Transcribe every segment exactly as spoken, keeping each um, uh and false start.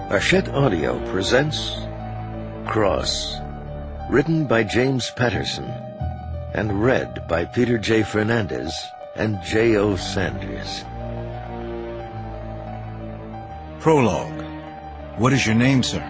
Hachette Audio presents Cross, written by James Patterson and read by Peter J. Fernandez and J O. Sanders. Prologue. What is your name, sir?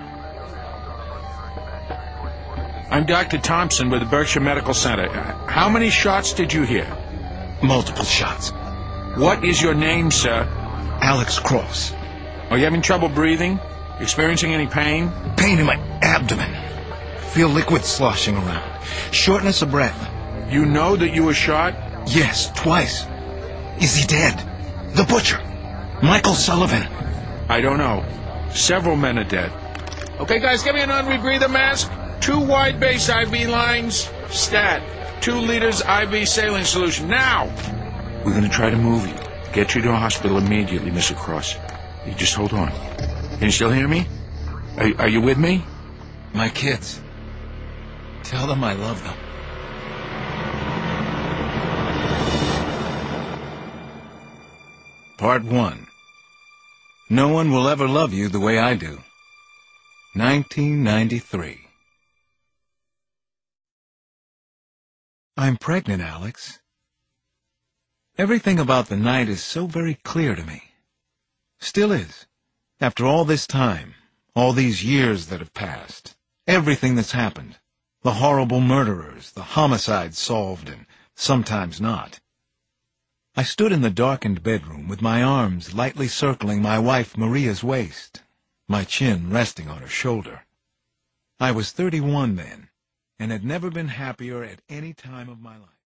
I'm Doctor Thompson with the Berkshire Medical Center. How many shots did you hear? Multiple shots. What is your name, sir? Alex Cross. Are you having trouble breathing? Experiencing any pain? Pain in my abdomen. Feel liquid sloshing around. Shortness of breath. You know that you were shot? Yes, twice. Is he dead? The butcher. Michael Sullivan. I don't know. Several men are dead. Okay, guys, give me a non-rebreather mask. Two wide base I V lines. Stat. Two liters I V saline solution. Now! We're going to try to move you. Get you to a hospital immediately, Mister Cross. You just hold on. Can you still hear me? Are, are you with me? My kids. Tell them I love them. Part one. No one will ever love you the way I do. nineteen ninety-three. I'm pregnant, Alex. Everything about the night is so very clear to me. Still is. After all this time, all these years that have passed, everything that's happened, the horrible murderers, the homicides solved and sometimes not. I stood in the darkened bedroom with my arms lightly circling my wife Maria's waist, my chin resting on her shoulder. I was thirty-one then, and had never been happier at any time of my life.